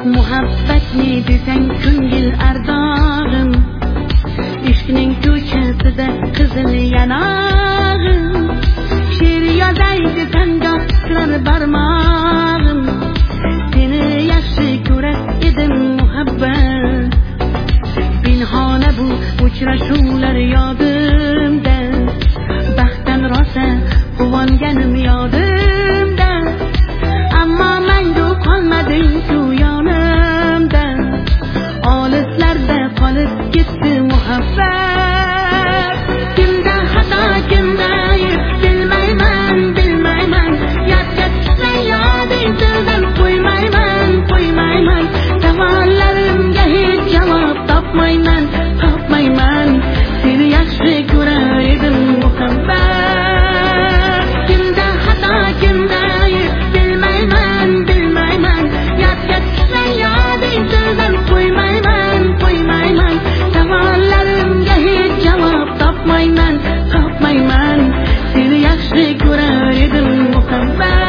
Muhabbatni desang ko'ngil ardog'im, ishqning ko'chasida qizil yanog'im, she'r yozay desang goh tirar barmog'im, seni yaxshi ko'rar edim muhabbat, pinhona bu uchrashuvlar yodimda, baxtdan rosa quvonganim yodimda, ammo mangu qolmading shu yonimda, olislarda qolib ketdi muhabbat. Kimda xato kimda ayb bilmayman, bilmayman, yodga tushsa yoding tildan qo'ymayman, qo'ymayman, savollarimga hech javob topmayman, topmayman, seni yaxshi ko'rar edim muhabbat. Kimda xato kimda ayb bilmayman, bilmayman, yodga tushsa yoding tildan qo'ymayman, qo'ymayman, savollarimga hech javob topmayman, topmayman, seni yaxshi ko'rar edim muhabbat.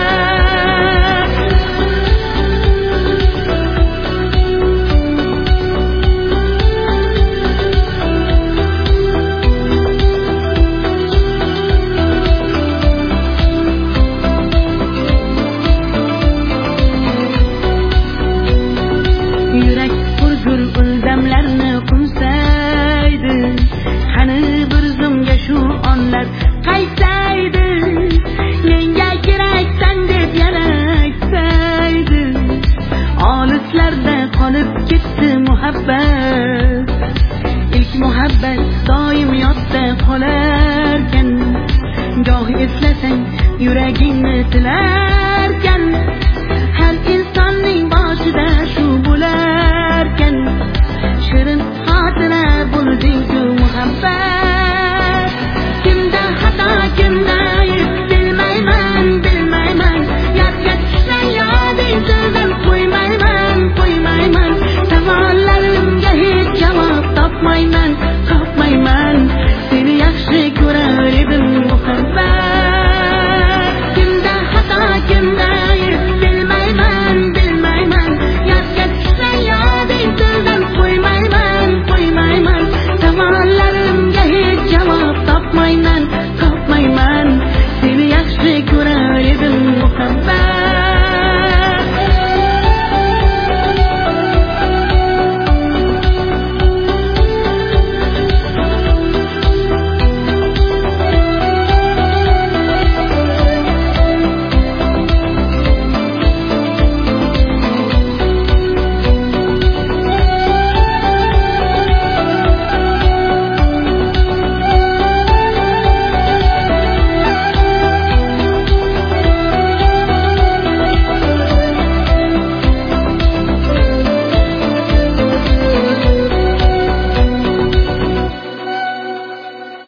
Yurak hurgur uldamlarni qo'msaydi, qani bir zumga shu onlar qaysaydi, menga keraksan deb yana aksaydi, olislarda qolib ketdi muhabbat, ilk muhabbat doim yodda qolarkan, goh eslasang yuragingni tilarkan, har insonning boshida shu bo'larkan, shirin xotira bo'lding-ku muhabbat. Kimda xato kimda ayb bilmayman, bilmayman, yodga tushsa yoding tildan qo'ymayman, qo'ymayman, savollarimga hech javob topmayman,